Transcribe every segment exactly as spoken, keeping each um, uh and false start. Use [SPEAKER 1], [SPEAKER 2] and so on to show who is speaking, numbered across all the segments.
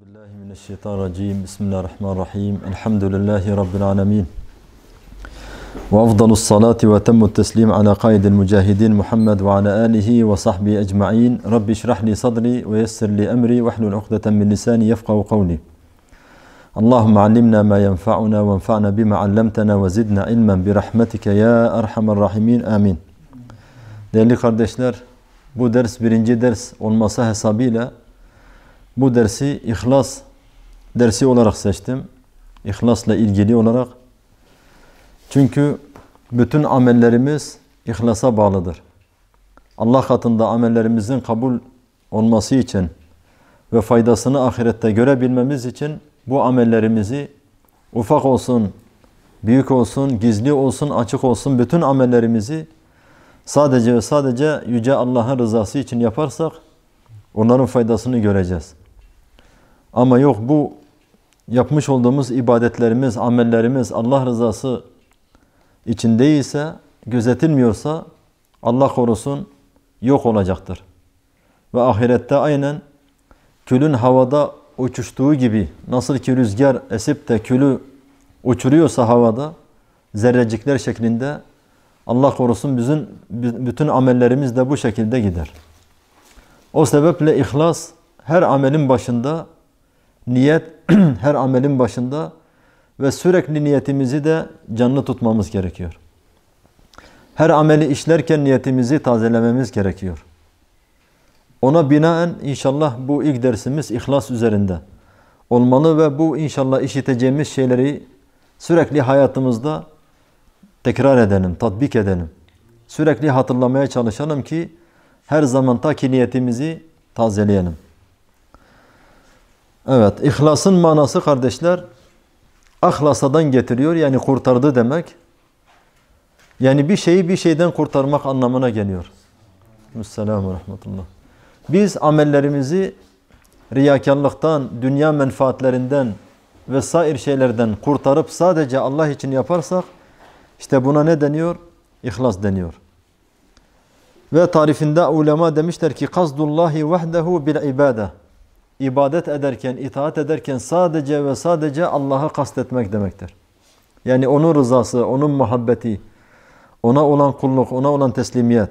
[SPEAKER 1] Euzubillahimineşşeytanirracim. Bismillahirrahmanirrahim. Elhamdülillahi Rabbil alemin. Ve afdalus salati ve temmut teslim ala kaidil mücahidin Muhammed ve ala alihi ve sahbihi ecma'in. Rabbi şrahli sadri ve yessirli emri ve hlul ukdeten min lisani yefkahu kavli. Allahümme allimna ma yenfa'una ve enfa'na bima allamtana ve zidna ilmen bi rahmetike ya erhamer rahimin. Amin. Değerli kardeşler, bu ders birinci ders olması hesabıyla bu dersi İhlas dersi olarak seçtim. İhlasla ilgili olarak. Çünkü bütün amellerimiz ihlasa bağlıdır. Allah katında amellerimizin kabul olması için ve faydasını ahirette görebilmemiz için bu amellerimizi ufak olsun, büyük olsun, gizli olsun, açık olsun bütün amellerimizi sadece ve sadece Yüce Allah'ın rızası için yaparsak onların faydasını göreceğiz. Ama yok bu yapmış olduğumuz ibadetlerimiz, amellerimiz Allah rızası için değilse, gözetilmiyorsa Allah korusun yok olacaktır. Ve ahirette aynen külün havada uçuştuğu gibi nasıl ki rüzgar esip de külü uçuruyorsa havada zerrecikler şeklinde Allah korusun bizim bütün amellerimiz de bu şekilde gider. O sebeple ihlas her amelin başında, niyet her amelin başında ve sürekli niyetimizi de canlı tutmamız gerekiyor. Her ameli işlerken niyetimizi tazelememiz gerekiyor. Ona binaen inşallah bu ilk dersimiz ihlas üzerinde olmalı ve bu inşallah işiteceğimiz şeyleri sürekli hayatımızda tekrar edelim, tatbik edelim. Sürekli hatırlamaya çalışalım ki her zaman ta ki niyetimizi tazeleyelim. Evet, ihlasın manası kardeşler, ahlasadan getiriyor, yani kurtardı demek. Yani bir şeyi bir şeyden kurtarmak anlamına geliyor. Esselamu ve rahmetullah. Biz amellerimizi riyakarlıktan, dünya menfaatlerinden vesaire şeylerden kurtarıp sadece Allah için yaparsak, işte buna ne deniyor? İhlas deniyor. Ve tarifinde ulema demişler ki, Kazdullahi vahdehu bil ibade. İbadet ederken, itaat ederken sadece ve sadece Allah'a kastetmek demektir. Yani onun rızası, onun muhabbeti, ona olan kulluk, ona olan teslimiyet.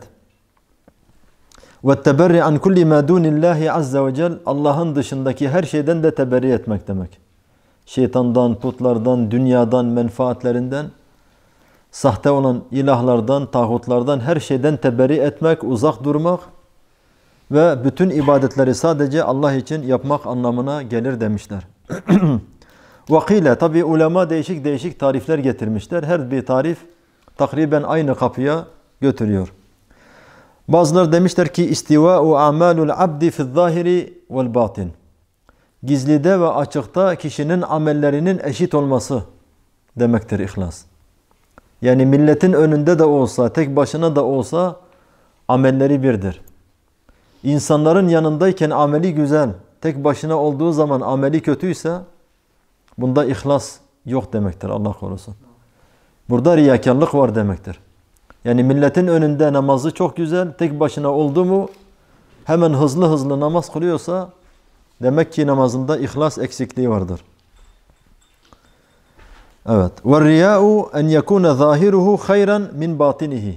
[SPEAKER 1] Ve teberri an kulli ma dunillahi azze ve cel, Allah'ın dışındaki her şeyden de teberri etmek demek. Şeytandan, putlardan, dünyadan, menfaatlerinden, sahte olan ilahlardan, tağutlardan, her şeyden teberri etmek, uzak durmak ve bütün ibadetleri sadece Allah için yapmak anlamına gelir demişler. Vakile, tabi ulema değişik değişik tarifler getirmişler. Her bir tarif takriben aynı kapıya götürüyor. Bazıları demişler ki istiva'u amalul abdi fi'z zahiri vel batin. Gizlide ve açıkta kişinin amellerinin eşit olması demektir ihlas. Yani milletin önünde de olsa, tek başına da olsa amelleri birdir. İnsanların yanındayken ameli güzel, tek başına olduğu zaman ameli kötüyse bunda ihlas yok demektir, Allah korusun. Burada riyakarlık var demektir. Yani milletin önünde namazı çok güzel, tek başına oldu mu hemen hızlı hızlı namaz kılıyorsa demek ki namazında ihlas eksikliği vardır. Evet. Ve riya'u en yekuna zahiruhu hayran min batinihi.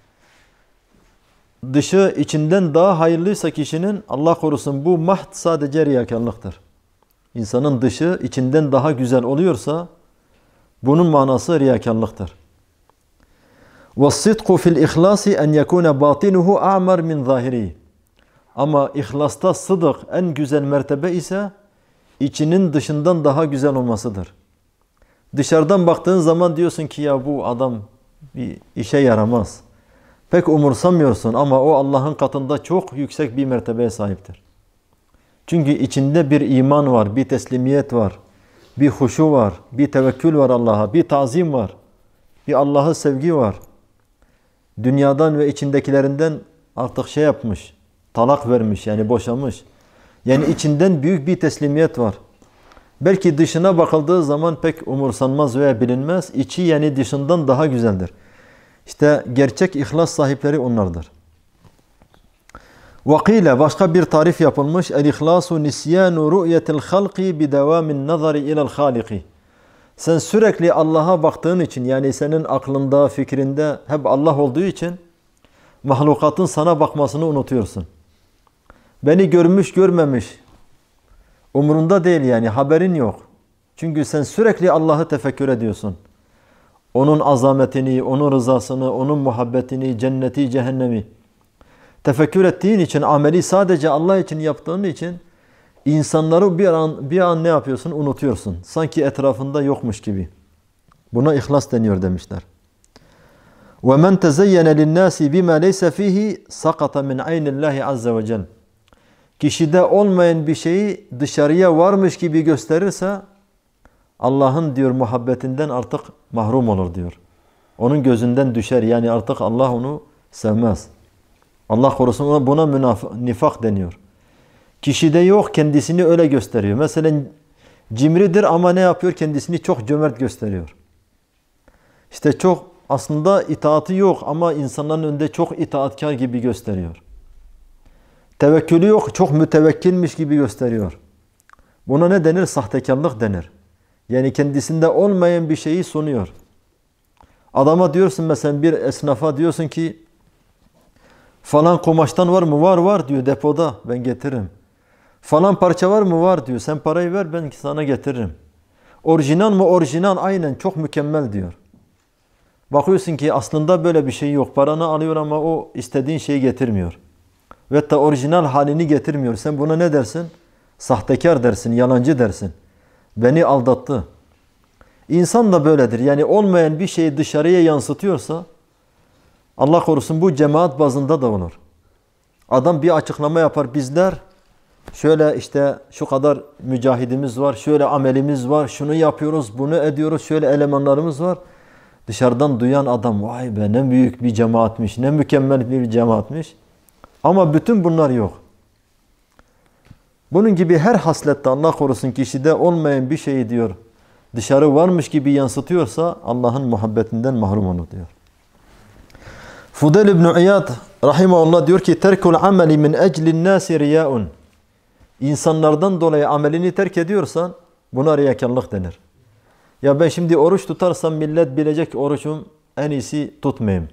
[SPEAKER 1] Dışı içinden daha hayırlıysa kişinin, Allah korusun, bu mahd sadece riyakarlıktır. İnsanın dışı içinden daha güzel oluyorsa bunun manası riyakarlıktır. وَالصِّدْقُ فِي الْإِخْلَاسِ اَنْ يَكُونَ بَاطِنُهُ اَعْمَرْ مِنْ ظَاهِرِهِ. Ama ihlasta sıdık en güzel mertebe ise içinin dışından daha güzel olmasıdır. Dışarıdan baktığın zaman diyorsun ki ya bu adam bir işe yaramaz. Pek umursamıyorsun ama o Allah'ın katında çok yüksek bir mertebeye sahiptir. Çünkü içinde bir iman var, bir teslimiyet var, bir huşu var, bir tevekkül var Allah'a, bir tazim var, bir Allah'a sevgi var. Dünyadan ve içindekilerinden artık şey yapmış, talak vermiş, yani boşamış. Yani içinden büyük bir teslimiyet var. Belki dışına bakıldığı zaman pek umursanmaz veya bilinmez, içi yani dışından daha güzeldir. İşte gerçek ihlas sahipleri onlardır. Vakile başka bir tarif yapılmış. El-ihlasu nisyanu ru'yetil halqi bi devamin nazari ilal haliki. Sen sürekli Allah'a baktığın için, yani senin aklında, fikrinde hep Allah olduğu için mahlukatın sana bakmasını unutuyorsun. Beni görmüş görmemiş umurunda değil, yani haberin yok. Çünkü sen sürekli Allah'ı tefekkür ediyorsun. Onun azametini, onun rızasını, onun muhabbetini, cenneti, cehennemi tefekkür ettiğin için, ameli sadece Allah için yaptığın için insanları bir an bir an ne yapıyorsun? Unutuyorsun. Sanki etrafında yokmuş gibi. Buna ihlas deniyor demişler. وَمَنْ تَزَيَّنَ لِلنَّاسِ بِمَا لَيْسَ ف۪يهِ سَقَطَ مِنْ عَيْنِ اللّٰهِ عَزَّ وَجَلٍ. Kişide olmayan bir şeyi dışarıya varmış gibi gösterirse Allah'ın diyor muhabbetinden artık mahrum olur diyor. Onun gözünden düşer. Yani artık Allah onu sevmez. Allah korusun, buna münaf- nifak deniyor. Kişide yok, kendisini öyle gösteriyor. Mesela cimridir ama ne yapıyor? Kendisini çok cömert gösteriyor. İşte çok aslında itaati yok ama insanların önünde çok itaatkar gibi gösteriyor. Tevekkülü yok, çok mütevekkilmiş gibi gösteriyor. Buna ne denir? Sahtekarlık denir. Yani kendisinde olmayan bir şeyi sunuyor. Adama diyorsun mesela, bir esnafa diyorsun ki falan kumaştan var mı? Var var diyor, depoda, ben getiririm. Falan parça var mı? Var diyor. Sen parayı ver, ben sana getiririm. Orijinal mı? Orijinal, aynen, çok mükemmel diyor. Bakıyorsun ki aslında böyle bir şey yok. Paranı alıyor ama o istediğin şeyi getirmiyor. Ve hatta orijinal halini getirmiyor. Sen buna ne dersin? Sahtekar dersin, yalancı dersin. Beni aldattı. İnsan da böyledir. Yani olmayan bir şeyi dışarıya yansıtıyorsa, Allah korusun, bu cemaat bazında da olur. Adam bir açıklama yapar, bizler şöyle işte şu kadar mücahidimiz var, şöyle amelimiz var, şunu yapıyoruz, bunu ediyoruz, şöyle elemanlarımız var. Dışarıdan duyan adam, vay be ne büyük bir cemaatmiş, ne mükemmel bir cemaatmiş. Ama bütün bunlar yok. Bunun gibi her haslette Allah korusun kişide olmayan bir şeyi diyor dışarı varmış gibi yansıtıyorsa Allah'ın muhabbetinden mahrum olur diyor. Fudel İbn İyad rahimahullah diyor ki terkul ameli min eclin nasi riyaun. İnsanlardan dolayı amelini terk ediyorsan buna riyakarlık denir. Ya ben şimdi oruç tutarsam millet bilecek orucum, en iyisi tutmayayım.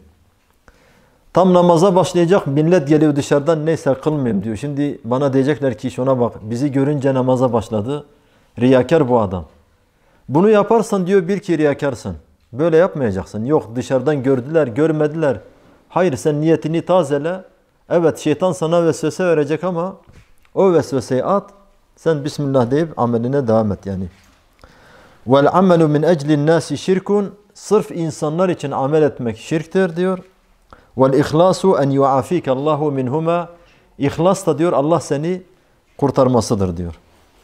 [SPEAKER 1] Tam namaza başlayacak, millet geliyor dışarıdan, neyse kılmayayım diyor. Şimdi bana diyecekler ki şuna bak, bizi görünce namaza başladı. Riyakar bu adam. Bunu yaparsan diyor bir ki riyakarsın. Böyle yapmayacaksın. Yok dışarıdan gördüler, görmediler. Hayır, sen niyetini tazele. Evet, şeytan sana vesvese verecek ama o vesveseyi at. Sen Bismillah deyip ameline devam et yani. Vel amelu min eclin nasi şirkun. Sırf insanlar için amel etmek şirktir diyor. Vel ihlasu en yuafike Allahu minhuma. İhlas da diyor Allah seni kurtarmasıdır diyor.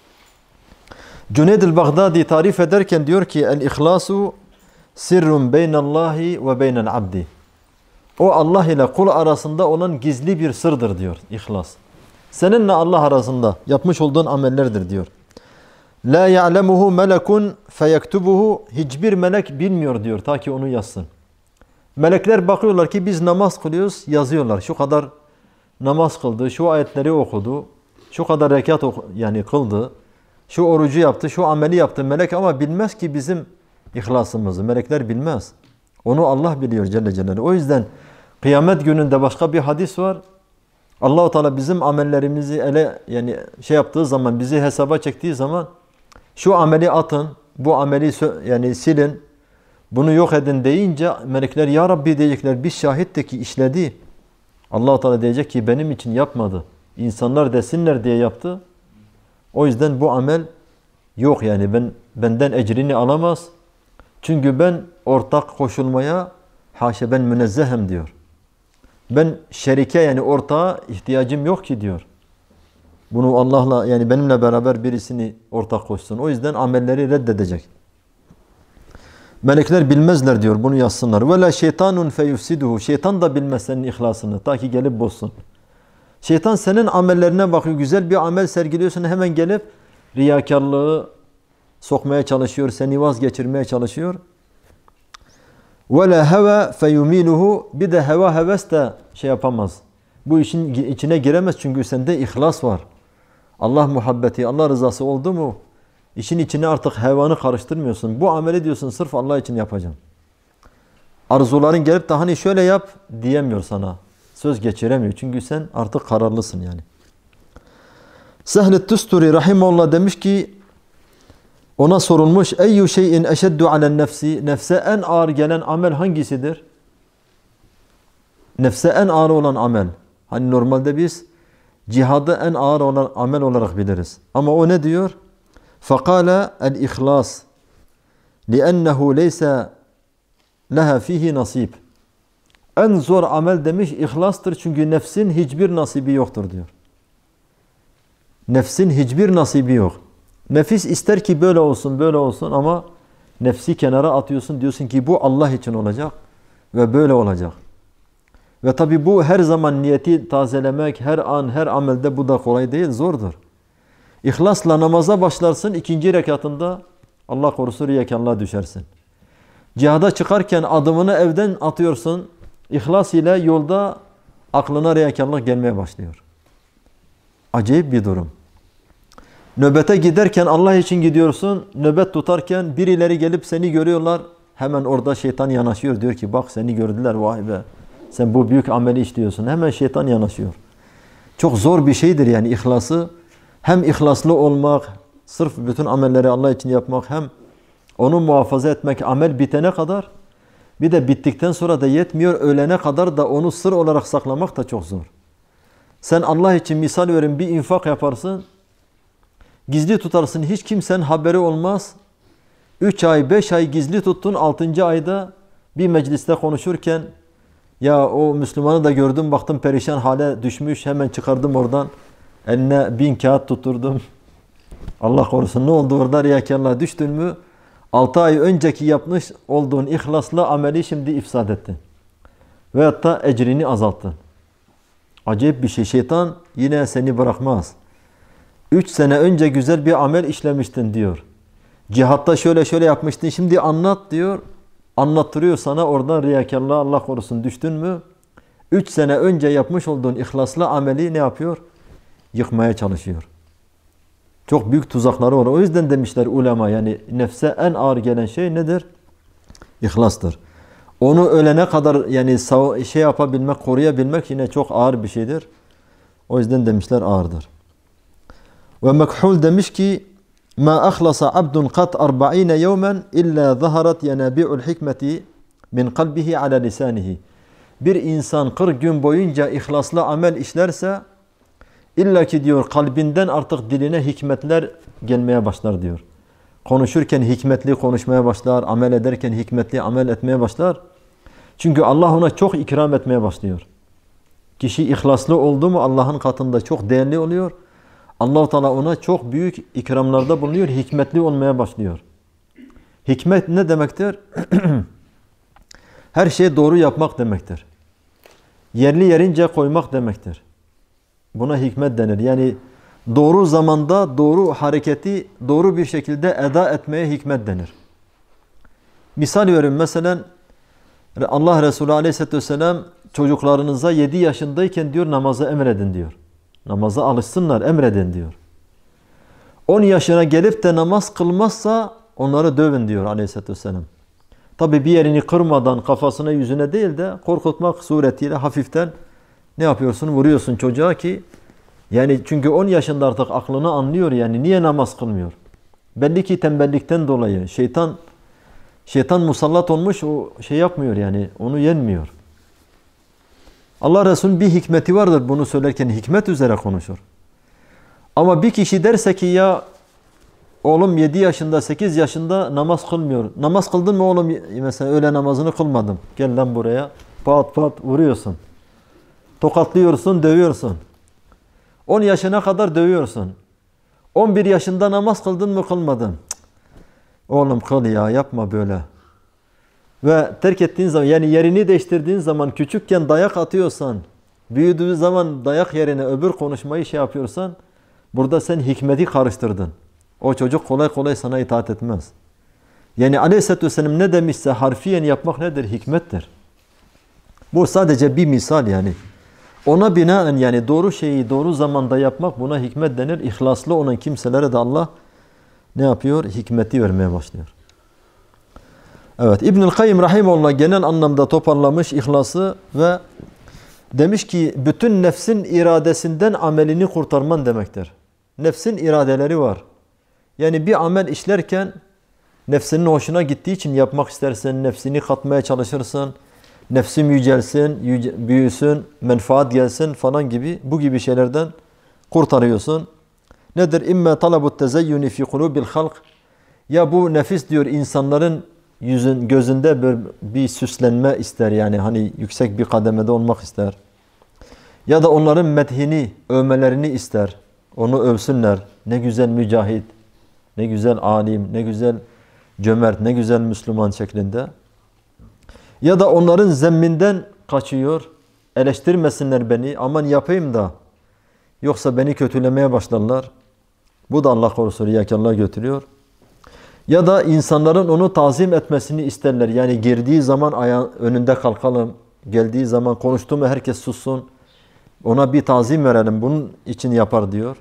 [SPEAKER 1] Cüneyd el-Baghdadi tarif ederken diyor ki el ihlasu sirrun beynallahi ve beynel abdi. O Allah ile kul arasında olan gizli bir sırdır diyor ihlas. Seninle Allah arasında yapmış olduğun amellerdir diyor. La ya'lemuhu melekun feyektubuhu. Hiçbir melek bilmiyor diyor ta ki onu yazsın. Melekler bakıyorlar ki biz namaz kılıyoruz, yazıyorlar. Şu kadar namaz kıldı, şu ayetleri okudu, şu kadar rekat yani kıldı, şu orucu yaptı, şu ameli yaptı. Melek ama bilmez ki bizim ihlasımızı. Melekler bilmez. Onu Allah biliyor Celle Celaluhu. O yüzden kıyamet gününde başka bir hadis var. Allah-u Teala bizim amellerimizi ele yani şey yaptığı zaman, bizi hesaba çektiği zaman şu ameli atın, bu ameli yani silin, bunu yok edin deyince melekler ya Rabbi diyecekler, biz şahittik ki işledi. Allah-u Teala diyecek ki benim için yapmadı. İnsanlar desinler diye yaptı. O yüzden bu amel yok yani ben benden ecrini alamaz. Çünkü ben ortak koşulmaya haşa ben münezzehem diyor. Ben şerike yani ortağa ihtiyacım yok ki diyor. Bunu Allah'la yani benimle beraber birisini ortak koşsun. O yüzden amelleri reddedecek. Melekler bilmezler diyor, bunu yazsınlar. Ve la şeytanun feyufsiduhu. Şeytan da bilmez senin ihlasını ta ki gelip bozsun. Şeytan senin amellerine bakıyor. Güzel bir amel sergiliyorsun, hemen gelip riyakarlığı sokmaya çalışıyor, seni vazgeçirmeye çalışıyor. Ve la heva feyumiluhu. Bir de heva heves de şey yapamaz. bu işin içine giremez çünkü sende ihlas var. Allah muhabbeti, Allah rızası oldu mu işin içine artık hevanı karıştırmıyorsun. Bu ameli diyorsun sırf Allah için yapacağım. Arzuların gelip de hani şöyle yap diyemiyor sana. Söz geçiremiyor çünkü sen artık kararlısın yani. Sehl-i Tusturi rahimahullah demiş ki ona sorulmuş eyyü şeyin eşeddu alen nefsi, nefse en ağır gelen amel hangisidir? Nefse en ağır olan amel. Hani normalde biz cihadı en ağır olan amel olarak biliriz. Ama o ne diyor? فَقَالَ الْاِخْلَاسِ لِأَنَّهُ لَيْسَ لَهَا ف۪يهِ nasib. En zor amel demiş ihlastır çünkü nefsin hiçbir nasibi yoktur diyor. Nefsin hiçbir nasibi yok. Nefis ister ki böyle olsun böyle olsun ama nefsi kenara atıyorsun diyorsun ki bu Allah için olacak ve böyle olacak. Ve tabi bu her zaman niyeti tazelemek, her an, her amelde bu da kolay değil, zordur. İhlasla namaza başlarsın, ikinci rekatında Allah korusun riyakarlığa düşersin. Cihada çıkarken adımını evden atıyorsun, ihlas ile yolda aklına riyakarlık gelmeye başlıyor. Acayip bir durum. Nöbete giderken Allah için gidiyorsun, nöbet tutarken birileri gelip seni görüyorlar, hemen orada şeytan yanaşıyor, diyor ki bak seni gördüler, vay be. Sen bu büyük ameli işliyorsun. Hemen şeytan yanaşıyor. Çok zor bir şeydir yani ihlası. Hem ihlaslı olmak, sırf bütün amelleri Allah için yapmak, hem onu muhafaza etmek amel bitene kadar, bir de bittikten sonra da yetmiyor, ölene kadar da onu sır olarak saklamak da çok zor. Sen Allah için misal verin bir infak yaparsın, gizli tutarsın, hiç kimsenin haberi olmaz. Üç ay, beş ay gizli tuttun, altıncı ayda bir mecliste konuşurken, ya o Müslümanı da gördüm, baktım perişan hale düşmüş, hemen çıkardım oradan. Eline bin kağıt tuturdum. Allah korusun ne oldu orada riyakarlığa düştün mü? Altı ay önceki yapmış olduğun ihlaslı ameli şimdi ifsad ettin. Veyahut da ecrini azalttın. Acayip bir şey. Şeytan yine seni bırakmaz. Üç sene önce güzel bir amel işlemiştin diyor. Cihatta şöyle şöyle yapmıştın, şimdi anlat diyor. Anlattırıyor sana, oradan riyakarlığa Allah korusun düştün mü? Üç sene önce yapmış olduğun ihlaslı ameli ne yapıyor? Yıkmaya çalışıyor. Çok büyük tuzakları var. O yüzden demişler ulema, yani nefse en ağır gelen şey nedir? İhlastır. Onu ölene kadar yani şey yapabilmek, koruyabilmek yine çok ağır bir şeydir. O yüzden demişler ağırdır. Ve Mekhul demiş ki ma ahlasa abdun kat arba'ine yevmen illa zaharat yenabi'ul hikmeti min kalbihi ala lisanihi. Bir insan kırk gün boyunca ihlaslı amel işlerse illa ki diyor kalbinden artık diline hikmetler gelmeye başlar diyor. Konuşurken hikmetli konuşmaya başlar, amel ederken hikmetli amel etmeye başlar. Çünkü Allah ona çok ikram etmeye başlıyor. Kişi ihlaslı oldu mu Allah'ın katında çok değerli oluyor. Allah-u Teala ona çok büyük ikramlarda bulunuyor, hikmetli olmaya başlıyor. Hikmet ne demektir? Her şeyi doğru yapmak demektir. Yerli yerince koymak demektir. Buna hikmet denir. Yani doğru zamanda doğru hareketi doğru bir şekilde eda etmeye hikmet denir. Misal veriyorum, mesela Allah Resulü Aleyhisselatü Vesselam çocuklarınıza yedi yaşındayken diyor namaza emredin diyor. Namaza alışsınlar, emredin diyor. on yaşına gelip de namaz kılmazsa onları dövün diyor Aleyhisselatü Vesselam. Tabi bir yerini kırmadan kafasına yüzüne değil de korkutmak suretiyle hafiften ne yapıyorsun? Vuruyorsun çocuğa ki yani çünkü on yaşında artık aklını anlıyor, yani niye namaz kılmıyor? Belli ki tembellikten dolayı şeytan şeytan musallat olmuş, o şey yapmıyor yani, onu yenmiyor. Allah Resulü'nün bir hikmeti vardır, bunu söylerken hikmet üzere konuşur. Ama bir kişi derse ki ya oğlum yedi yaşında sekiz yaşında namaz kılmıyor. Namaz kıldın mı oğlum? Mesela öğle namazını kılmadım. Gel lan buraya. Pat pat vuruyorsun. Tokatlıyorsun, dövüyorsun. on yaşına kadar dövüyorsun. on bir yaşında namaz kıldın mı kılmadın? Cık. Oğlum kıl ya, yapma böyle. Ve terk ettiğin zaman, yani yerini değiştirdiğin zaman, küçükken dayak atıyorsan, büyüdüğü zaman dayak yerine öbür konuşmayı şey yapıyorsan, burada sen hikmeti karıştırdın. O çocuk kolay kolay sana itaat etmez. Yani Aleyhisselatü Vesselam ne demişse harfiyen yapmak nedir? Hikmettir. Bu sadece bir misal yani. Ona binaen yani doğru şeyi doğru zamanda yapmak buna hikmet denir. İhlaslı olan kimselere de Allah ne yapıyor? Hikmeti vermeye başlıyor. Evet, İbnül Kayyim Rahimullah genel anlamda toparlamış ihlası ve demiş ki bütün nefsin iradesinden amelini kurtarman demektir. Nefsin iradeleri var. Yani bir amel işlerken nefsinin hoşuna gittiği için yapmak istersin, nefsini katmaya çalışırsın, nefsim yücelsin, yüce, büyüsün, menfaat gelsin falan gibi bu gibi şeylerden kurtarıyorsun. Nedir? İmme talabut tezeyyuni fi kulubil halk. Ya bu nefis diyor insanların yüzün gözünde bir, bir süslenme ister yani hani yüksek bir kademede olmak ister. Ya da onların methini, övmelerini ister. Onu övsünler. Ne güzel mücahit, ne güzel alim, ne güzel cömert, ne güzel Müslüman şeklinde. Ya da onların zemminden kaçıyor. Eleştirmesinler beni, aman yapayım da. Yoksa beni kötülemeye başlarlar. Bu da Allah korusun riyakarlığa götürüyor. Ya da insanların onu tazim etmesini isterler. Yani girdiği zaman ayağın önünde kalkalım. Geldiği zaman konuştu mu herkes sussun. Ona bir tazim verelim. Bunun için yapar diyor.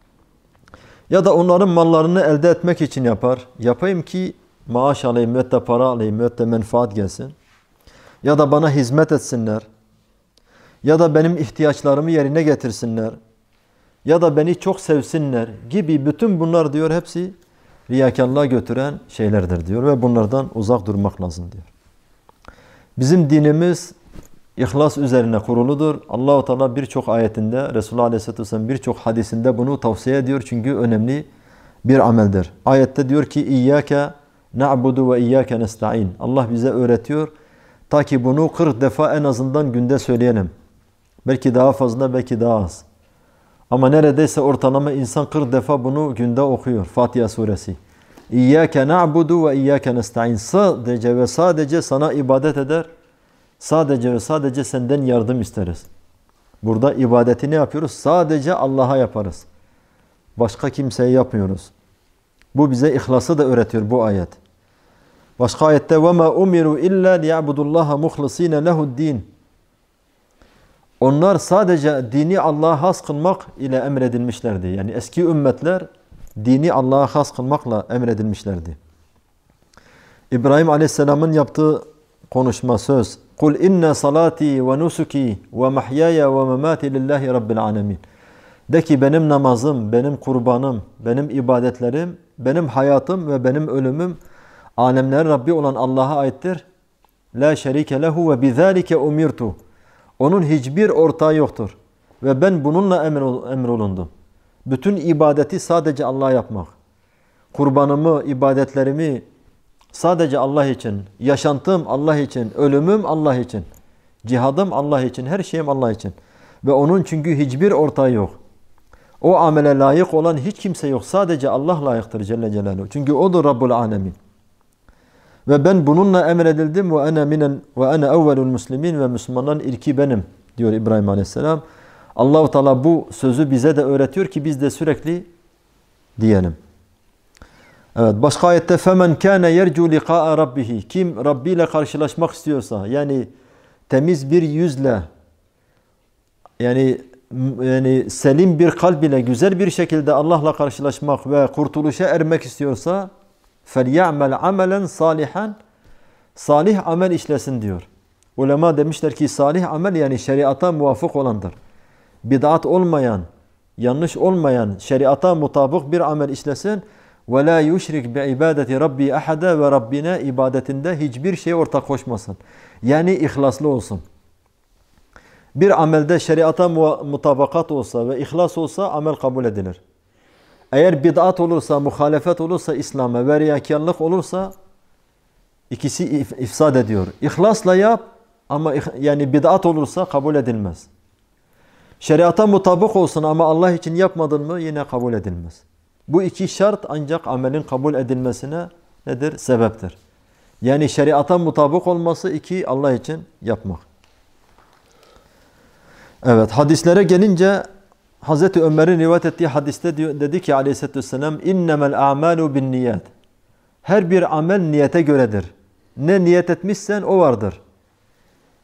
[SPEAKER 1] Ya da onların mallarını elde etmek için yapar. Yapayım ki maaş alayım, müette para alayım, müette menfaat gelsin. Ya da bana hizmet etsinler. Ya da benim ihtiyaçlarımı yerine getirsinler. Ya da beni çok sevsinler gibi bütün bunlar diyor hepsi riyakarlığa götüren şeylerdir diyor ve bunlardan uzak durmak lazım diyor. Bizim dinimiz İhlas üzerine kuruludur. Allah-u Teala birçok ayetinde, Resulullah Aleyhisselatü Vesselam birçok hadisinde bunu tavsiye ediyor. Çünkü önemli bir ameldir. Ayette diyor ki İyyâke na'budu ve iyyâke nesta'in. Allah bize öğretiyor. Ta ki bunu kırk defa en azından günde söyleyelim. Belki daha fazla, belki daha az. Ama neredeyse ortalama insan kırk defa bunu günde okuyor. Fatiha suresi. İyyâke na'budu ve iyyâke nesta'in. Sadece ve sadece sana ibadet eder. Sadece ve sadece senden yardım isteriz. Burada ibadeti ne yapıyoruz? Sadece Allah'a yaparız. Başka kimseye yapmıyoruz. Bu bize ihlası da öğretiyor bu ayet. Başka ayette وَمَا اُمِرُوا اِلَّا لِيَعْبُدُ اللّٰهَ مُخْلِص۪ينَ لَهُ الدِّينَ. Onlar sadece dini Allah'a has kılmak ile emredilmişlerdi. Yani eski ümmetler dini Allah'a has kılmakla emredilmişlerdi. İbrahim Aleyhisselam'ın yaptığı konuşma söz. Kul inna salati ve nusuki ve mahyaya ve mamati lillahi rabbil alamin. De ki benim namazım, benim kurbanım, benim ibadetlerim, benim hayatım ve benim ölümüm alemlerin Rabbi olan Allah'a aittir. La şerike lehu ve bizalike umirtu. Onun hiçbir ortağı yoktur. Ve ben bununla emrolundum. Bütün ibadeti sadece Allah'a yapmak. Kurbanımı, ibadetlerimi sadece Allah için, yaşantım Allah için, ölümüm Allah için, cihadım Allah için, her şeyim Allah için. Ve onun çünkü hiçbir ortağı yok. O amele layık olan hiç kimse yok. Sadece Allah layıktır Celle Celaluhu. Çünkü odur Rabbul Alemin. Ve ben bununla emredildim ve ana minen ve ana evvelul muslimin ve Müslümanların ilki benim diyor İbrahim Aleyhisselam. Allah-u Teala bu sözü bize de öğretiyor ki biz de sürekli diyelim. Evet, başka ayette femen kana yercu liqa'a rabbih. Kim Rabbi ile karşılaşmak istiyorsa, yani temiz bir yüzle, yani yani selim bir kalb ile güzel bir şekilde Allah'la karşılaşmak ve kurtuluşa ermek istiyorsa فَلْيَعْمَلْ عَمَلًا salihan, salih amel işlesin diyor. Ulema demişler ki salih amel yani şeriata muvafık olandır. Bid'at olmayan, yanlış olmayan, şeriata mutabık bir amel işlesin. وَلَا يُشْرِكْ بِعِبَادَةِ رَبِّي اَحَدًا ve Rabbine ibadetinde hiçbir şey ortak koşmasın. Yani ihlaslı olsun. Bir amelde şeriata mutabakat olsa ve ihlas olsa amel kabul edilir. Eğer bid'at olursa, muhalefet olursa İslam'a ve riyakarlık olursa ikisi if ifsad ediyor. İhlasla yap ama yani bid'at olursa kabul edilmez. Şeriata mutabık olsun ama Allah için yapmadın mı yine kabul edilmez. Bu iki şart ancak amelin kabul edilmesine nedir? Sebeptir. Yani şeriata mutabık olması, iki Allah için yapmak. Evet, hadislere gelince Hazreti Ömer'in rivayet ettiği hadiste diyor, dedi ki aleyhissalatü vesselam innemel a'malu bin niyet. Her bir amel niyete göredir. Ne niyet etmişsen o vardır.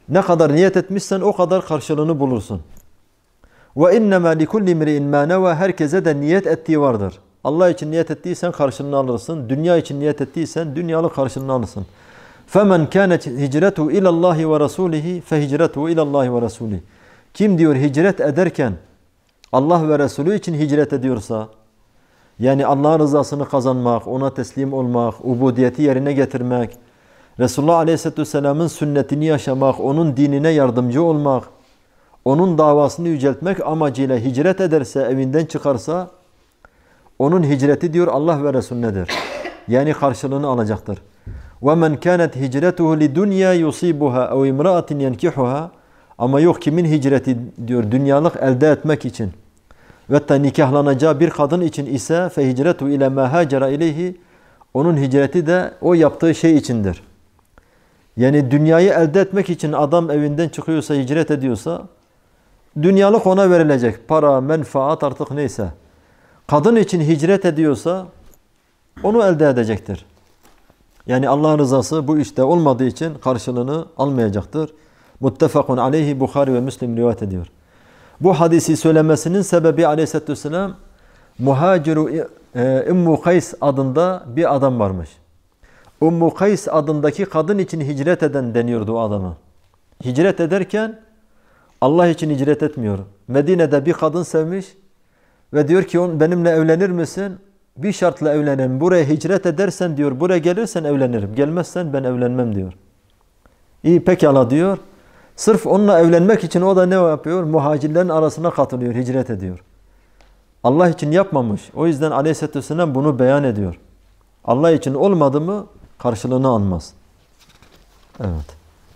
[SPEAKER 1] Ne kadar niyet etmişsen o kadar karşılığını bulursun. Ve innema likulli imri'in ma neva, herkese de niyet ettiği vardır. Allah için niyet ettiysen karşılığını alırsın. Dünya için niyet ettiysen dünyalı karşılığını alırsın. Femen kânet hicretu ilallahi ve rasulihi fehicretu ilallahi ve rasulihi. Kim diyor hicret ederken Allah ve Resulü için hicret ediyorsa, yani Allah'ın rızasını kazanmak, ona teslim olmak, ubudiyeti yerine getirmek, Resulullah Aleyhisselatü Vesselam'ın sünnetini yaşamak, onun dinine yardımcı olmak, onun davasını yüceltmek amacıyla hicret ederse, evinden çıkarsa, onun hicreti diyor Allah ve Resulünedir. Yani karşılığını alacaktır. وَمَنْ كَانَتْ هِجْرَتُهُ لِدُنْيَا يُصِيبُهَا اَوْ اِمْرَأَةٍ يَنْكِحُهَا. Ama yok kimin hicreti diyor dünyalık elde etmek için ve da nikahlanacağı bir kadın için ise فَهِجْرَتُ اِلَى مَا هَاجَرَ اِلَيْهِ. Onun hicreti de o yaptığı şey içindir. Yani dünyayı elde etmek için adam evinden çıkıyorsa, hicret ediyorsa, dünyalık ona verilecek. Para, menfaat artık neyse. Kadın için hicret ediyorsa onu elde edecektir. Yani Allah'ın rızası bu işte olmadığı için karşılığını almayacaktır. Muttefakun aleyhi, Bukhari ve Müslim rivayet ediyor. Bu hadisi söylemesinin sebebi Aleyhisselatü Vesselam, Muhaciru Ümmü Kays adında bir adam varmış. Ümmü Kays adındaki kadın için hicret eden deniyordu o adama. Hicret ederken Allah için hicret etmiyor. Medine'de bir kadın sevmiş ve diyor ki benimle evlenir misin? Bir şartla evlenelim. Buraya hicret edersen diyor, buraya gelirsen evlenirim. Gelmezsen ben evlenmem diyor. İyi pekala diyor. Sırf onunla evlenmek için o da ne yapıyor? Muhacirlerin arasına katılıyor, hicret ediyor. Allah için yapmamış. O yüzden Aleyhisselatü Vesselam bunu beyan ediyor. Allah için olmadı mı karşılığını almaz. Evet.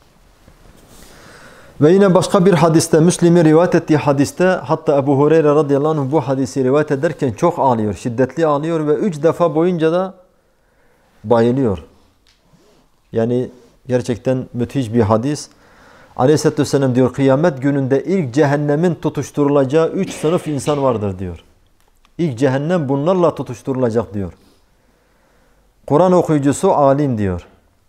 [SPEAKER 1] Ve yine başka bir hadiste, Müslim'in rivayet ettiği hadiste, hatta Ebu Hureyre radıyallahu anh bu hadisi rivayet ederken çok ağlıyor, şiddetli ağlıyor ve üç defa boyunca da bayılıyor. Yani gerçekten müthiş bir hadis. Aleyhisselatü Vesselam diyor, kıyamet gününde ilk cehennemin tutuşturulacağı üç sınıf insan vardır diyor. İlk cehennem bunlarla tutuşturulacak diyor. Kur'an okuyucusu alim diyor.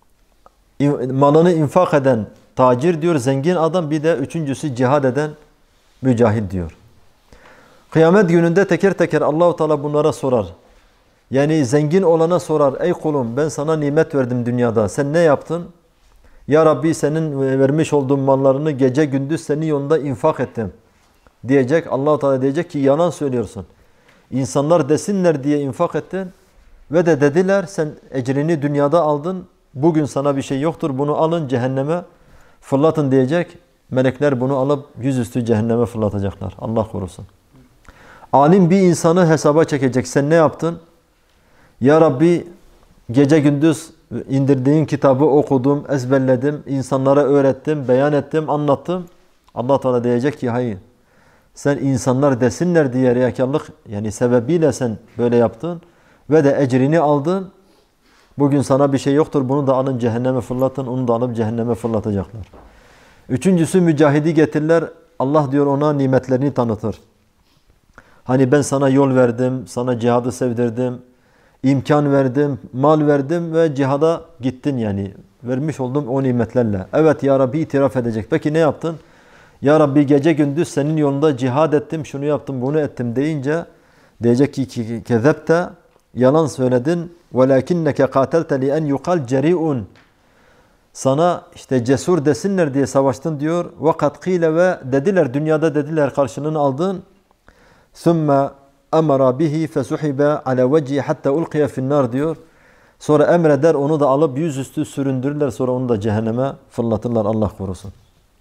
[SPEAKER 1] Malını infak eden tacir diyor, zengin adam, bir de üçüncüsü cihad eden mücahid diyor. Kıyamet gününde teker teker Allah-u Teala bunlara sorar. Yani zengin olana sorar, ey kulum ben sana nimet verdim dünyada, sen ne yaptın? Ya Rabbi senin vermiş olduğun mallarını gece gündüz senin yolunda infak ettim diyecek. Allah-u Teala diyecek ki yalan söylüyorsun. İnsanlar desinler diye infak ettin ve de dediler sen ecrini dünyada aldın, bugün sana bir şey yoktur, bunu alın cehenneme fırlatın diyecek. Melekler bunu alıp yüzüstü cehenneme fırlatacaklar. Allah korusun. Alim bir insanı hesaba çekecek. Sen ne yaptın? Ya Rabbi gece gündüz indirdiğin kitabı okudum, ezberledim, insanlara öğrettim, beyan ettim, anlattım. Allah Teala diyecek ki hayır. Sen insanlar desinler diye riyakarlık yani sebebiyle sen böyle yaptın ve de ecrini aldın. Bugün sana bir şey yoktur. Bunu da alın cehenneme fırlatın. Onu da alıp cehenneme fırlatacaklar. Üçüncüsü mücahidi getirirler. Allah diyor ona nimetlerini tanıtır. Hani ben sana yol verdim, sana cihadı sevdirdim, imkan verdim, mal verdim ve cihada gittin yani. Vermiş olduğum o nimetlerle. Evet ya Rabbi itiraf edecek. Peki ne yaptın? Ya Rabbi gece gündüz senin yolunda cihad ettim, şunu yaptım, bunu ettim deyince diyecek ki kezepte, yalan söyledin. وَلَاكِنَّكَ قَاتَلْتَ لِأَنْ يُقَالْ جَرِيءٌ. Sana işte cesur desinler diye savaştın diyor. وَقَدْ قِيلَ ve dediler, dünyada dediler karşılığını aldın. ثُمَّ أَمَرَ بِهِ فَسُحِبَ عَلَى وَجِهِ حَتَّى أُلْقِيَ فِي النَّارِ diyor. Sonra emreder onu da alıp yüzüstü süründürürler. Sonra onu da cehenneme fırlatırlar. Allah korusun.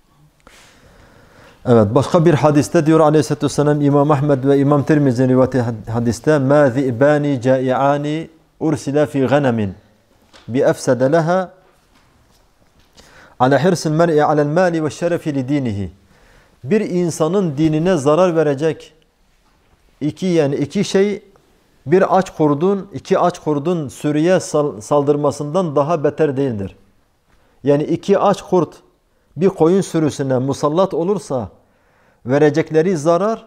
[SPEAKER 1] Evet, başka bir hadiste diyor Aleyhisselatü Vesselam, İmam Ahmed ve İmam Tirmizi'nin rivayeti hadiste مَا ذِئْبَانِ جَائِعَانِ ursila fi ganamin bi afsada laha ala hirsil mer'i ala'l mali ve şerefi li dinihi. Bir insanın dinine zarar verecek iki yani iki şey, bir aç kurdun, iki aç kurdun sürüye saldırmasından daha beter değildir. Yani iki aç kurt bir koyun sürüsüne musallat olursa verecekleri zarar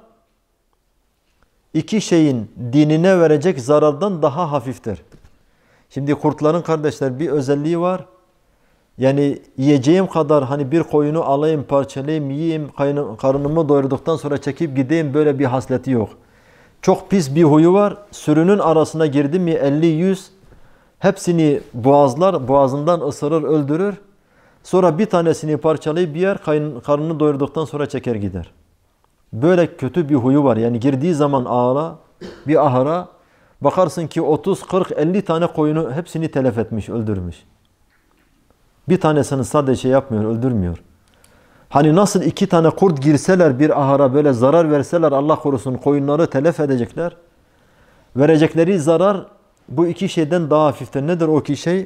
[SPEAKER 1] iki şeyin dinine verecek zarardan daha hafiftir. Şimdi kurtların kardeşler bir özelliği var. Yani yiyeceğim kadar hani bir koyunu alayım, parçalayayım, yiyeyim, karnımı doyurduktan sonra çekip gideyim, böyle bir hasleti yok. Çok pis bir huyu var. Sürünün arasına girdi mi elli yüz hepsini boğazlar, boğazından ısırır, öldürür. Sonra bir tanesini parçalayıp bir yer, karnını doyurduktan sonra çeker gider. Böyle kötü bir huyu var. Yani girdiği zaman ağla, bir ahıra bakarsın ki otuz, kırk, elli tane koyunu hepsini telef etmiş, öldürmüş. Bir tanesini sadece şey yapmıyor, öldürmüyor. Hani nasıl iki tane kurt girseler bir ahıra, böyle zarar verseler, Allah korusun, koyunları telef edecekler. Verecekleri zarar bu iki şeyden daha hafiftir. Nedir o iki şey?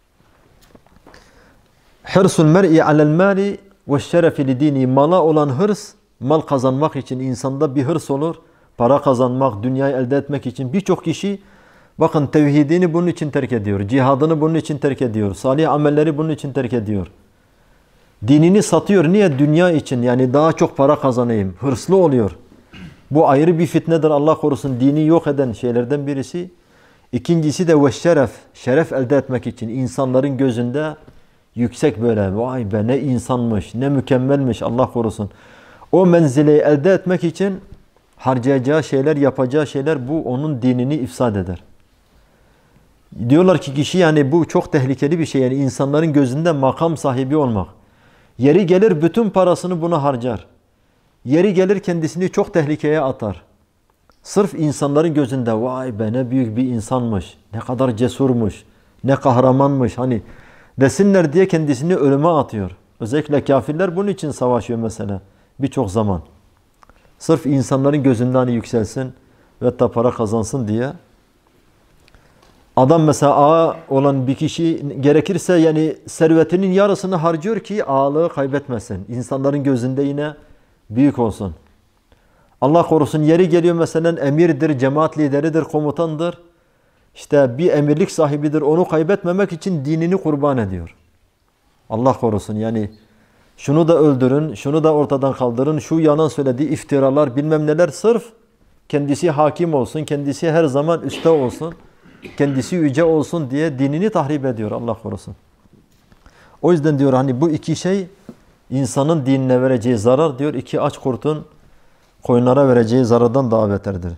[SPEAKER 1] Hırsul mer'i alel mali ve şerefi li dini. Mala olan hırs, mal kazanmak için insanda bir hırs olur. Para kazanmak, dünyayı elde etmek için birçok kişi bakın tevhidini bunun için terk ediyor. Cihadını bunun için terk ediyor. Salih amelleri bunun için terk ediyor. Dinini satıyor. Niye? Dünya için. Yani daha çok para kazanayım. Hırslı oluyor. Bu ayrı bir fitnedir. Allah korusun, dini yok eden şeylerden birisi. İkincisi de ve şeref. Şeref elde etmek için insanların gözünde yüksek böyle. Vay be, ne insanmış, ne mükemmelmiş, Allah korusun. O menzileyi elde etmek için harcayacağı şeyler, yapacağı şeyler, bu onun dinini ifsad eder. Diyorlar ki kişi, yani bu çok tehlikeli bir şey. Yani insanların gözünde makam sahibi olmak. Yeri gelir bütün parasını buna harcar. Yeri gelir kendisini çok tehlikeye atar. Sırf insanların gözünde vay be, ne büyük bir insanmış, ne kadar cesurmuş, ne kahramanmış hani desinler diye kendisini ölüme atıyor. Özellikle kafirler bunun için savaşıyor mesela birçok zaman. Sırf insanların gözünde hani yükselsin ve da para kazansın diye. Adam mesela ağa olan bir kişi gerekirse yani servetinin yarısını harcıyor ki ağalığı kaybetmesin. İnsanların gözünde yine büyük olsun. Allah korusun, yeri geliyor mesela emirdir, cemaat lideridir, komutandır. İşte bir emirlik sahibidir. Onu kaybetmemek için dinini kurban ediyor. Allah korusun, yani şunu da öldürün, şunu da ortadan kaldırın, şu yalan söylediği iftiralar, bilmem neler, sırf kendisi hakim olsun, kendisi her zaman üstte olsun, kendisi yüce olsun diye dinini tahrip ediyor, Allah korusun. O yüzden diyor hani bu iki şey insanın dinine vereceği zarar, diyor, iki aç kurtun koyunlara vereceği zarardan daha beterdir.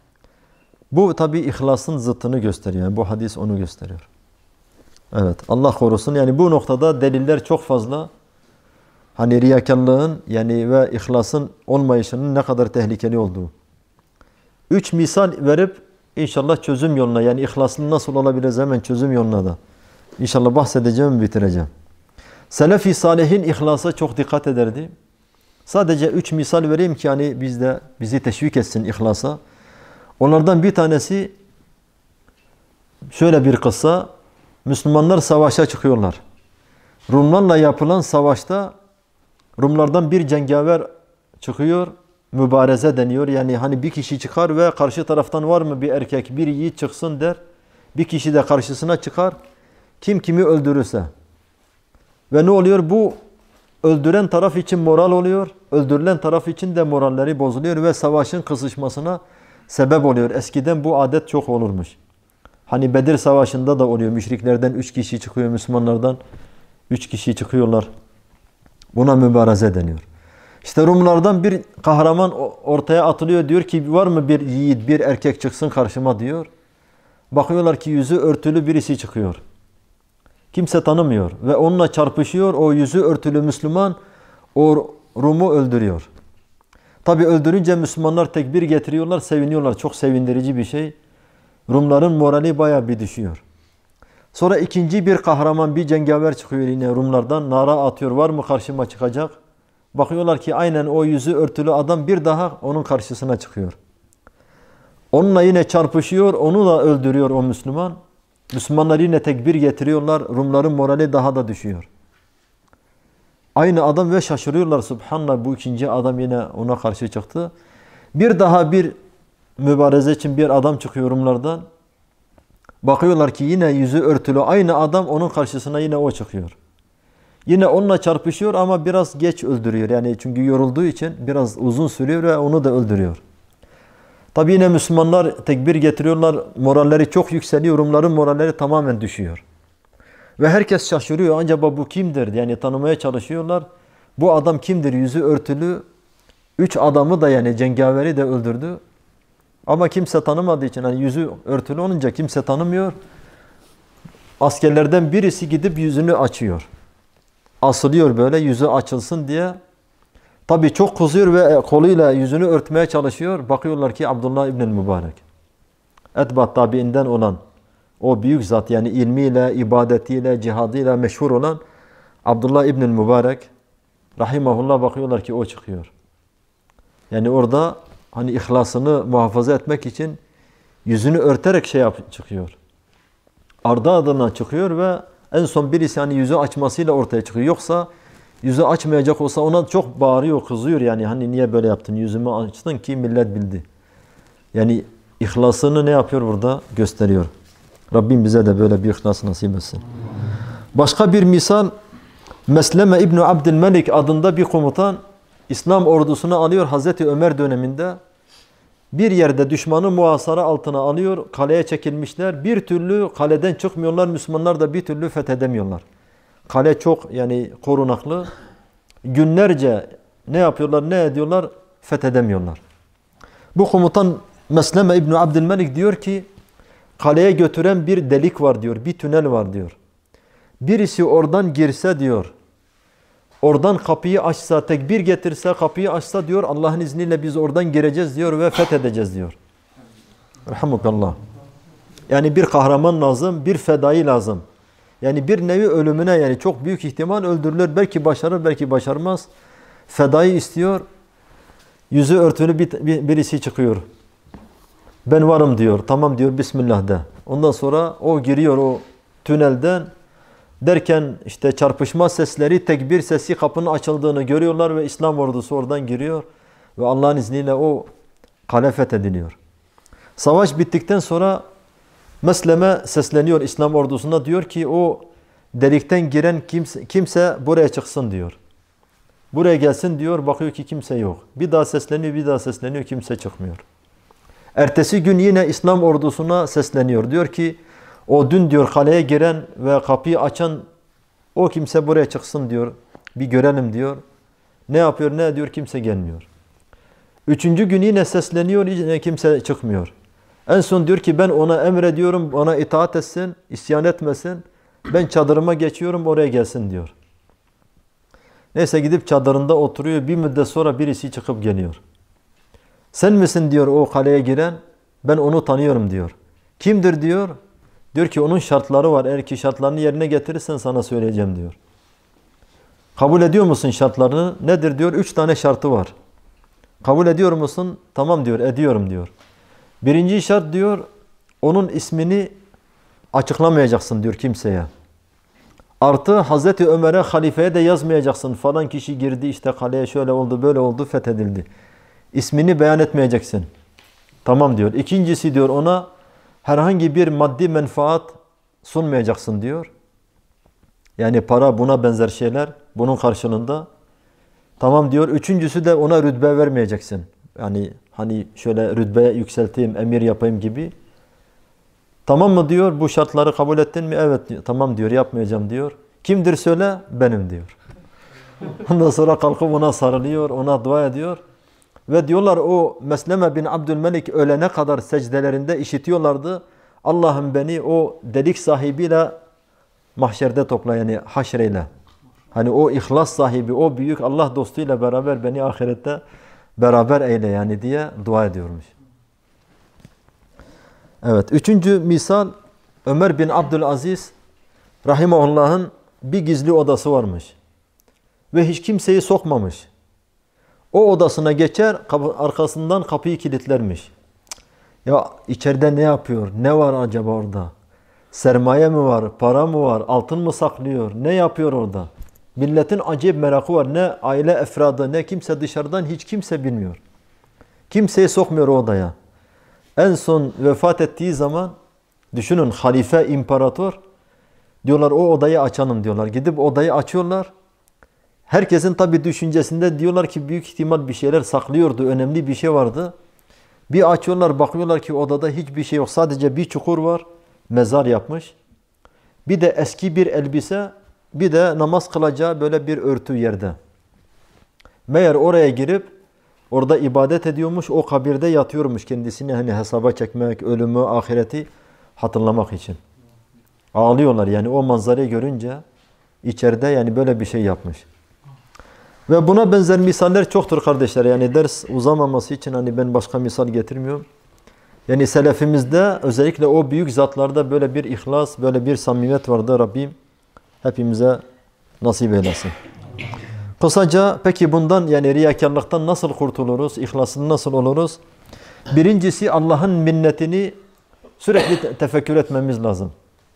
[SPEAKER 1] Bu tabi ihlasın zıttını gösteriyor. Yani bu hadis onu gösteriyor. Evet, Allah korusun. Yani bu noktada deliller çok fazla. Hani riyakarlığın yani ve ihlasın olmayışının ne kadar tehlikeli olduğu. Üç misal verip inşallah çözüm yoluna, yani ihlasın nasıl olabiliriz, hemen çözüm yoluna da İnşallah bahsedeceğim, bitireceğim. Selefi Salihin ihlasa çok dikkat ederdi. Sadece üç misal vereyim ki yani bizde bizi teşvik etsin ihlasa. Onlardan bir tanesi şöyle bir kıssa. Müslümanlar savaşa çıkıyorlar. Rumlarla yapılan savaşta Rumlardan bir cengaver çıkıyor. Mübareze deniyor. Yani hani bir kişi çıkar ve karşı taraftan var mı bir erkek, bir yiğit çıksın der. Bir kişi de karşısına çıkar. Kim kimi öldürürse. Ve ne oluyor? Bu öldüren taraf için moral oluyor. Öldürülen taraf için de moralleri bozuluyor ve savaşın kızışmasına sebep oluyor. Eskiden bu adet çok olurmuş. Hani Bedir Savaşı'nda da oluyor. Müşriklerden üç kişi çıkıyor, Müslümanlardan üç kişi çıkıyorlar. Buna mübareze deniyor. İşte Rumlardan bir kahraman ortaya atılıyor. Diyor ki var mı bir yiğit, bir erkek çıksın karşıma diyor. Bakıyorlar ki yüzü örtülü birisi çıkıyor. Kimse tanımıyor ve onunla çarpışıyor. O yüzü örtülü Müslüman o Rum'u öldürüyor. Tabi öldürünce Müslümanlar tekbir getiriyorlar, seviniyorlar. Çok sevindirici bir şey. Rumların morali bayağı bir düşüyor. Sonra ikinci bir kahraman, bir cengaver çıkıyor yine Rumlardan. Nara atıyor, var mı karşıma çıkacak? Bakıyorlar ki aynen o yüzü örtülü adam bir daha onun karşısına çıkıyor. Onunla yine çarpışıyor, onu da öldürüyor o Müslüman. Müslümanlar yine tekbir getiriyorlar. Rumların morali daha da düşüyor. Aynı adam ve şaşırıyorlar. Subhanallah, bu ikinci adam yine ona karşı çıktı. Bir daha bir mübareze için bir adam çıkıyor Rumlardan. Bakıyorlar ki yine yüzü örtülü aynı adam, onun karşısına yine o çıkıyor. Yine onunla çarpışıyor ama biraz geç öldürüyor. Yani çünkü yorulduğu için biraz uzun sürüyor ve onu da öldürüyor. Tabi yine Müslümanlar tekbir getiriyorlar. Moralleri çok yükseliyor. Rumların moralleri tamamen düşüyor. Ve herkes şaşırıyor. Acaba bu kimdir? Yani tanımaya çalışıyorlar. Bu adam kimdir? Yüzü örtülü. Üç adamı da yani cengaveri de öldürdü. Ama kimse tanımadığı için, hani yüzü örtülü olunca kimse tanımıyor. Askerlerden birisi gidip yüzünü açıyor. Asılıyor böyle yüzü açılsın diye. Tabii çok kızıyor ve koluyla yüzünü örtmeye çalışıyor. Bakıyorlar ki Abdullah İbn Mübarek. Etbat tabiinden olan o büyük zat, yani ilmiyle, ibadetiyle, cihadıyla meşhur olan Abdullah İbn Mübarek rahimahullah, bakıyorlar ki o çıkıyor. Yani orada hani ihlasını muhafaza etmek için yüzünü örterek şey yap çıkıyor. Ardı ardına çıkıyor ve en son birisi hani yüzü açmasıyla ortaya çıkıyor. Yoksa yüzü açmayacak olsa ona çok bağırıyor, kızıyor yani, hani niye böyle yaptın, yüzümü açtın ki millet bildi. Yani ihlasını ne yapıyor burada? Gösteriyor. Rabbim bize de böyle bir ihlas nasip etsin. Başka bir misal, Mesleme İbn Abdülmelik adında bir komutan İslam ordusunu alıyor Hazreti Ömer döneminde. Bir yerde düşmanı muhasara altına alıyor, kaleye çekilmişler. Bir türlü kaleden çıkmıyorlar, Müslümanlar da bir türlü fethedemiyorlar. Kale çok yani korunaklı. Günlerce ne yapıyorlar, ne ediyorlar, fethedemiyorlar. Bu komutan Mesleme İbn Abdülmelik diyor ki, kaleye götüren bir delik var diyor, bir tünel var diyor. Birisi oradan girse diyor, oradan kapıyı açsa, tekbir getirse, kapıyı açsa diyor, Allah'ın izniyle biz oradan gireceğiz diyor ve fethedeceğiz diyor. Rahmukallah. Yani bir kahraman lazım, bir fedai lazım. Yani bir nevi ölümüne, yani çok büyük ihtimal öldürülür. Belki başarır, belki başarmaz. Fedai istiyor. Yüzü örtülü bir, bir, birisi çıkıyor. Ben varım diyor. Tamam diyor, Bismillah de. Ondan sonra o giriyor o tünelden. Derken işte çarpışma sesleri, tekbir sesi, kapının açıldığını görüyorlar ve İslam ordusu oradan giriyor. Ve Allah'ın izniyle o kale fethediliyor. Savaş bittikten sonra Mesleme sesleniyor İslam ordusuna, diyor ki o delikten giren kimse, kimse buraya çıksın diyor. Buraya gelsin diyor, bakıyor ki kimse yok. Bir daha sesleniyor, bir daha sesleniyor, kimse çıkmıyor. Ertesi gün yine İslam ordusuna sesleniyor. Diyor ki o dün diyor kaleye giren ve kapıyı açan o kimse buraya çıksın diyor. Bir görelim diyor. Ne yapıyor, ne ediyor, kimse gelmiyor. Üçüncü gün yine sesleniyor, yine kimse çıkmıyor. En son diyor ki ben ona emrediyorum, ona itaat etsin, isyan etmesin. Ben çadırıma geçiyorum, oraya gelsin diyor. Neyse gidip çadırında oturuyor. Bir müddet sonra birisi çıkıp geliyor. Sen misin diyor o kaleye giren? Ben onu tanıyorum diyor. Kimdir diyor? Diyor ki onun şartları var. Eğer ki şartlarını yerine getirirsen sana söyleyeceğim diyor. Kabul ediyor musun şartlarını? Nedir diyor? Üç tane şartı var. Kabul ediyor musun? Tamam diyor, ediyorum diyor. Birinci şart diyor, onun ismini açıklamayacaksın diyor kimseye. Artı Hazreti Ömer'e, halifeye de yazmayacaksın. Falan kişi girdi işte kaleye, şöyle oldu, böyle oldu, fethedildi. İsmini beyan etmeyeceksin. Tamam diyor. İkincisi diyor, ona herhangi bir maddi menfaat sunmayacaksın diyor. Yani para, buna benzer şeyler bunun karşılığında. Tamam diyor. Üçüncüsü de ona rütbe vermeyeceksin. Yani hani şöyle rütbeye yükselteyim, emir yapayım gibi. Tamam mı diyor, bu şartları kabul ettin mi? Evet diyor. Tamam diyor, yapmayacağım diyor. Kimdir söyle? Benim diyor. Ondan sonra kalkıp ona sarılıyor, ona dua ediyor. Ve diyorlar o Mesleme bin Abdülmelik ölene kadar secdelerinde işitiyorlardı. Allah'ım beni o delik sahibiyle mahşerde topla, yani haşreyle. Hani o ihlas sahibi, o büyük Allah dostuyla beraber beni ahirette beraber eyle yani diye dua ediyormuş. Evet, üçüncü misal, Ömer bin Abdülaziz rahimahullah'ın bir gizli odası varmış. Ve hiç kimseyi sokmamış. O odasına geçer, arkasından kapıyı kilitlermiş. Ya içeride ne yapıyor? Ne var acaba orada? Sermaye mi var? Para mı var? Altın mı saklıyor? Ne yapıyor orada? Milletin acayip merakı var. Ne aile efradı, ne kimse dışarıdan, hiç kimse bilmiyor. Kimseyi sokmuyor o odaya. En son vefat ettiği zaman düşünün, halife, imparator, diyorlar o odayı açalım diyorlar. Gidip odayı açıyorlar. Herkesin tabi düşüncesinde diyorlar ki büyük ihtimal bir şeyler saklıyordu. Önemli bir şey vardı. Bir açıyorlar, bakıyorlar ki odada hiçbir şey yok. Sadece bir çukur var. Mezar yapmış. bir de eski bir elbise, bir de namaz kılacağı böyle bir örtü yerde. Meğer oraya girip orada ibadet ediyormuş, o kabirde yatıyormuş kendisini hani hesaba çekmek, ölümü, ahireti hatırlamak için. Ağlıyorlar yani o manzarayı görünce içeride yani böyle bir şey yapmış. Ve buna benzer misaller çoktur kardeşler. Yani ders uzamaması için hani ben başka misal getirmiyorum. Yani selefimizde özellikle o büyük zatlarda böyle bir ihlas, böyle bir samimiyet vardı. Rabbim hepimize nasip eylesin. Kısaca peki bundan yani riyakarlıktan nasıl kurtuluruz? İhlasını nasıl oluruz? Birincisi Allah'ın minnetini sürekli tefekkür etmemiz lazım.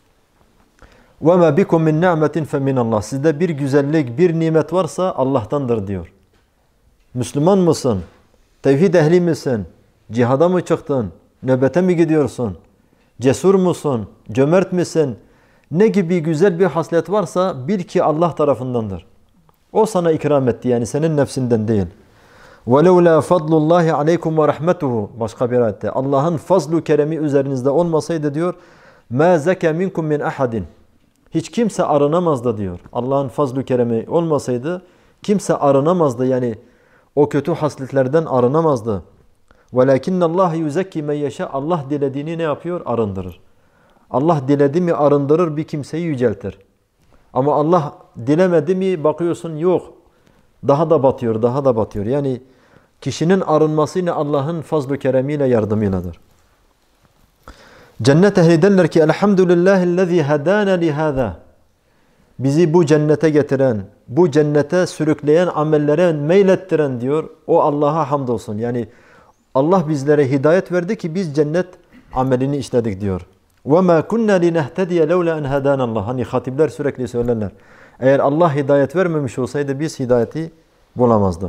[SPEAKER 1] وَمَا بِكُمْ مِنْ نَعْمَةٍ فَمِنَ اللّٰهِ Sizde bir güzellik, bir nimet varsa Allah'tandır diyor. Müslüman mısın? Tevhid ehli misin? Cihada mı çıktın? Nöbete mi gidiyorsun? Cesur musun? Cömert misin? Ne gibi güzel bir haslet varsa bil ki Allah tarafındandır. O sana ikram etti yani senin nefsinden değil. وَلَوْلَا فَضْلُ اللّٰهِ عَلَيْكُمْ وَرَحْمَتُهُ Başka bir ayette. Allah'ın fazlu keremi üzerinizde olmasaydı diyor. مَا زَكَ مِنْكُمْ مِنْ أَحَدٍ Hiç kimse arınamazdı diyor. Allah'ın fazlu keremi olmasaydı kimse arınamazdı yani o kötü hasletlerden arınamazdı. وَلَكِنَّ اللّٰهِ يُزَكِّ مَنْ يَشَاءُ Allah dilediğini ne yapıyor? Arındırır. Allah diledi mi arındırır, bir kimseyi yüceltir. Ama Allah dilemedi mi bakıyorsun yok. Daha da batıyor, daha da batıyor. Yani kişinin arınması yine Allah'ın fazlu keremiyle yardımıyladır. Cennet ehli derler ki elhamdülillahillezî hedâne lihâzâ Bizi bu cennete getiren, bu cennete sürükleyen amellere meylettiren diyor. O Allah'a hamdolsun. Yani Allah bizlere hidayet verdi ki biz cennet amelini işledik diyor. وَمَا كُنَّا لِنَهْتَدِيَ لَوْلَا أَنْ هَدَانَ اللّٰهِ Hani hatipler sürekli söylerler. Eğer Allah hidayet vermemiş olsaydı biz hidayeti bulamazdık.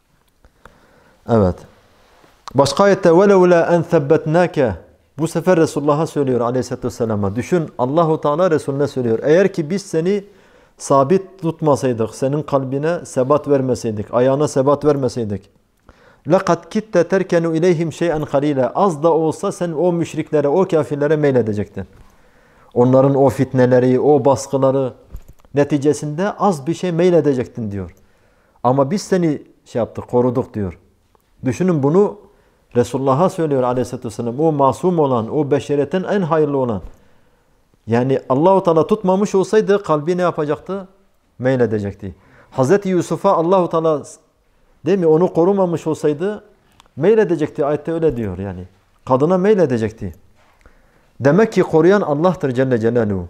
[SPEAKER 1] Evet. Başka ayette وَلَوْلَا أَنْ ثَبَّتْنَاكَ Bu sefer Resulullah'a söylüyor aleyhissalatü vesselam'a. Düşün Allahu Teala Resulüne söylüyor. Eğer ki biz seni sabit tutmasaydık, senin kalbine sebat vermeseydik, ayağına sebat vermeseydik. لَقَدْ كِتَّ تَرْكَنُ اِلَيْهِمْ شَيْئًا قَلِيلًا Az da olsa sen o müşriklere, o kafirlere meyledecektin. Onların o fitneleri, o baskıları neticesinde az bir şey meyledecektin diyor. Ama biz seni şey yaptık, koruduk diyor. Düşünün bunu Resulullah'a söylüyor aleyhissalatü vesselam. O masum olan, o beşeretin en hayırlı olan. Yani Allah-u Teala tutmamış olsaydı kalbi ne yapacaktı? Meyledecekti. Hazreti Yusuf'a Allah-u Teala değil mi? Onu korumamış olsaydı meyledecekti. Ayette öyle diyor yani. Kadına meyledecekti. Demek ki koruyan Allah'tır Celle Celaluhu.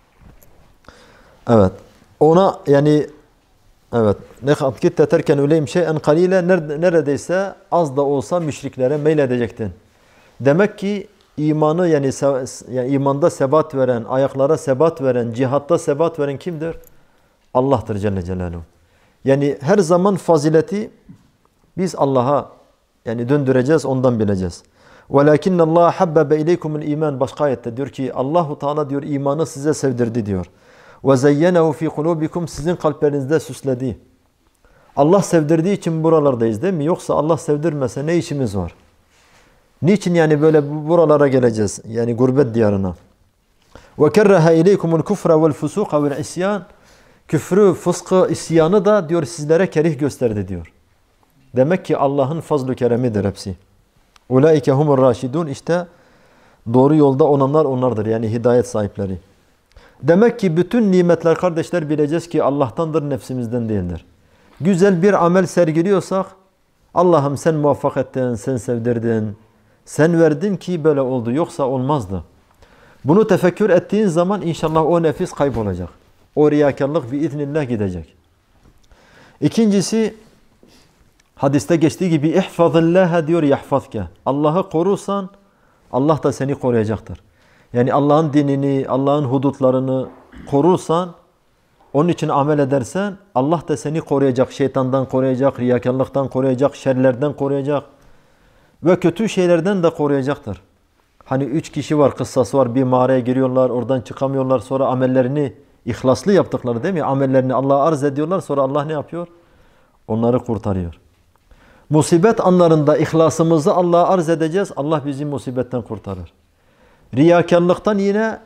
[SPEAKER 1] Evet. Ona yani evet. Ne kitte terken öyleyim şeyen kalile neredeyse az da olsa müşriklere meyledecektin. Demek ki imanı yani, yani imanda sebat veren, ayaklara sebat veren, cihatta sebat veren kimdir? Allah'tır Celle Celaluhu. Yani her zaman fazileti biz Allah'a yani döndüreceğiz, ondan bileceğiz. وَلَكِنَّ اللّٰهَ حَبَّبَ اِلَيْكُمُ الْا۪يمَانِ Başka ayette diyor ki Allahu Teala diyor imanı size sevdirdi diyor. وَزَيَّنَهُ ف۪ي قُلُوبِكُمْ Sizin kalplerinizde süsledi. Allah sevdirdiği için buralardayız değil mi? Yoksa Allah sevdirmese ne işimiz var? Niçin yani böyle buralara geleceğiz? Yani gurbet diyarına. وَكَرَّهَ اِلَيْكُمُ الْكُفْرَ وَالْفُسُوقَ وَالْعِسْيَانِ Küfrü, fıskı, isyanı da diyor sizlere kerih gösterdi diyor. Demek ki Allah'ın fazl-ı keremidir hepsi. Ulaike humur raşidun işte doğru yolda olanlar onlardır. Yani hidayet sahipleri. Demek ki bütün nimetler kardeşler bileceğiz ki Allah'tandır, nefsimizden değildir. Güzel bir amel sergiliyorsak Allah'ım sen muvaffak ettin, sen sevdirdin, sen verdin ki böyle oldu. Yoksa olmazdı. Bunu tefekkür ettiğin zaman inşallah o nefis kaybolacak. O riyakarlık biiznillah gidecek. İkincisi hadiste geçtiği gibi ihfazillâhe diyor yahfazke. Allah'ı korursan Allah da seni koruyacaktır. Yani Allah'ın dinini, Allah'ın hudutlarını korursan, onun için amel edersen Allah da seni koruyacak. Şeytandan koruyacak, riyakarlıktan koruyacak, şerlerden koruyacak ve kötü şeylerden de koruyacaktır. Hani üç kişi var, kıssası var. Bir mağaraya giriyorlar, oradan çıkamıyorlar. Sonra amellerini ihlaslı yaptıkları değil mi? Amellerini Allah'a arz ediyorlar. Sonra Allah ne yapıyor? Onları kurtarıyor. Musibet anlarında ihlasımızı Allah'a arz edeceğiz. Allah bizi musibetten kurtarır. Riyakarlıktan yine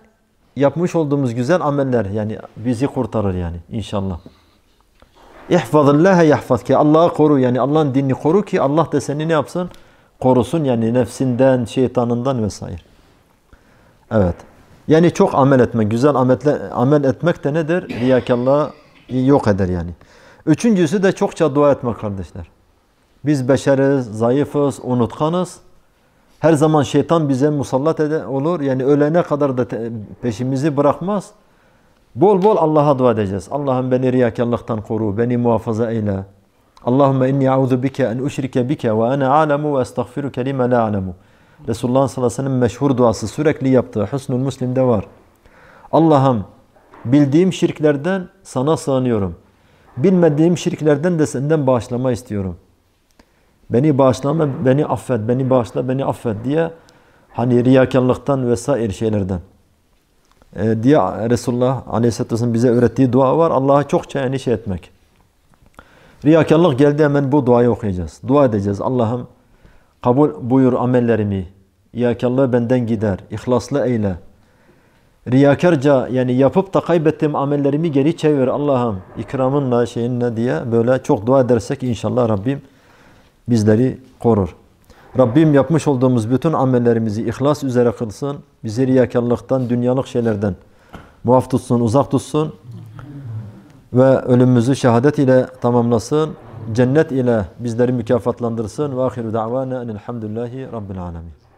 [SPEAKER 1] yapmış olduğumuz güzel ameller yani bizi kurtarır yani inşallah. İhfazillâhe yahfazke. Allah'ı koru yani Allah'ın dinini koru ki Allah da seni ne yapsın? Korusun yani nefsinden, şeytanından vesaire. Evet. Yani çok amel etmek, güzel ametle, amel etmek de nedir? Riyakarlığı yok eder yani. Üçüncüsü de çokça dua etmek kardeşler. Biz beşeriz, zayıfız, unutkanız. Her zaman şeytan bize musallat eder, olur. Yani ölene kadar da peşimizi bırakmaz. Bol bol Allah'a dua edeceğiz. Allah'ım beni riyakarlıktan koru, beni muhafaza eyle. Allahümme inni a'udhu bike en uşrike bike ve ana a'lemu ve estağfiruke lima la a'lemu. Resulullah sallallahu aleyhi ve sellem meşhur duası sürekli yaptığı Husnul Müslim'de var. Allah'ım bildiğim şirklerden sana sığınıyorum. Bilmediğim şirklerden de senden bağışlama istiyorum. Beni bağışlama, beni affet, beni bağışla, beni affet diye hani riyakarlıktan vesaire şeylerden e, diye Resulullah aleyhisselatü vesselam bize öğrettiği dua var. Allah'a çokça yani şey etmek. Riyakarlık geldi hemen bu duayı okuyacağız. Dua edeceğiz. Allah'ım kabul buyur amellerimi. Riyakarlığı benden gider. İhlaslı eyle. Riyakarca yani yapıp da kaybettiğim amellerimi geri çevir Allah'ım. İkramınla şeyinle diye böyle çok dua edersek inşallah Rabbim bizleri korur. Rabbim yapmış olduğumuz bütün amellerimizi ihlas üzere kılsın. Bizi riyakarlıktan, dünyalık şeylerden muaf tutsun, uzak tutsun. Ve ölümümüzü şehadet ile tamamlasın. Cennet ile bizleri mükafatlandırsın. Ve ahiru da'vana enelhamdülillahi rabbil alemin.